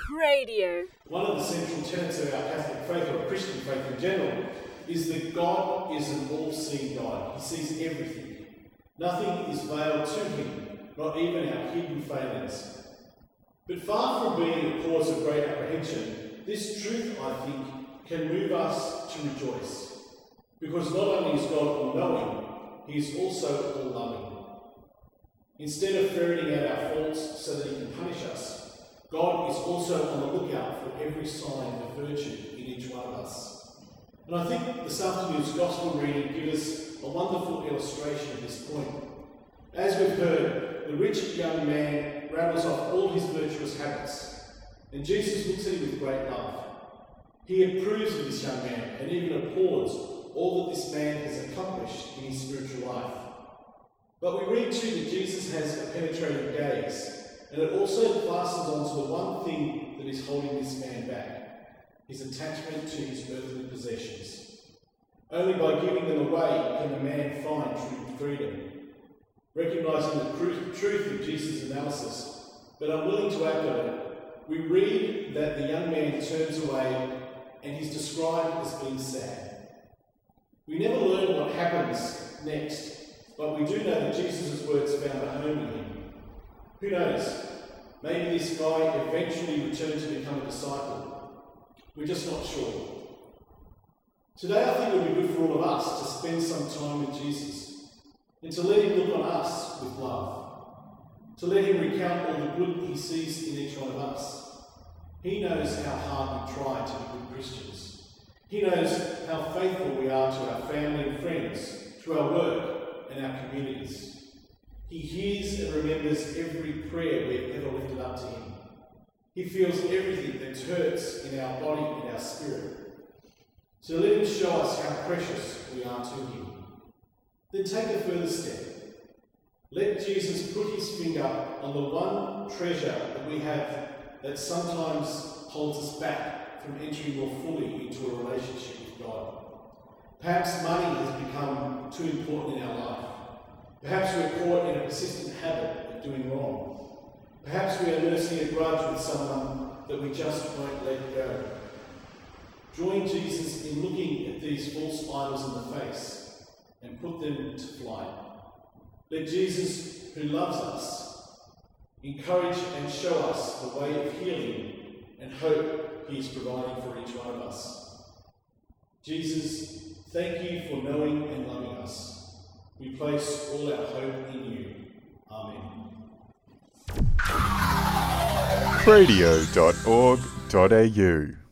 Radio. One of the central tenets of our Catholic faith, or Christian faith in general, is that God is an all-seeing God. He sees everything. Nothing is veiled to him, not even our hidden failings. But far from being a cause of great apprehension, this truth, I think, can move us to rejoice. Because not only is God all-knowing, he is also all-loving. Instead of ferreting out our faults so that he can punish us, God is also on the lookout for every sign of virtue in each one of us. And I think this afternoon's Gospel reading gives us a wonderful illustration of this point. As we've heard, the rich young man rattles off all his virtuous habits, and Jesus looks at him with great love. He approves of this young man and even applauds all that this man has accomplished in his spiritual life. But we read too that Jesus has a penetrating gaze, and it also fastens onto the one thing that is holding this man back, his attachment to his earthly possessions. Only by giving them away can a man find true freedom. Recognising the truth of Jesus' analysis, but unwilling to act on it, we read that the young man turns away and he's described as being sad. We never learn what happens next, but we do know that Jesus' words found a home in him. Who knows? Maybe this guy eventually returned to become a disciple. We're just not sure. Today I think it would be good for all of us to spend some time with Jesus and to let him look on us with love, to let him recount all the good he sees in each one of us. He knows how hard we try to be good Christians. He knows how faithful we are to our family and friends, to our work and our communities. He hears and remembers every prayer we've ever lifted up to him. He feels everything that hurts in our body and our spirit. So let him show us how precious we are to him. Then take a further step. Let Jesus put his finger on the one treasure that we have that sometimes holds us back from entering more fully into a relationship with God. Perhaps money has become too important in our life. Perhaps we're caught in a persistent habit of doing wrong. Perhaps we are nursing a grudge with someone that we just won't let go. Join Jesus in looking at these false idols in the face and put them to flight. Let Jesus, who loves us, encourage and show us the way of healing and hope he is providing for each one of us. Jesus, thank you for knowing and loving us. We place all our hope in you. Amen. Radio.org.au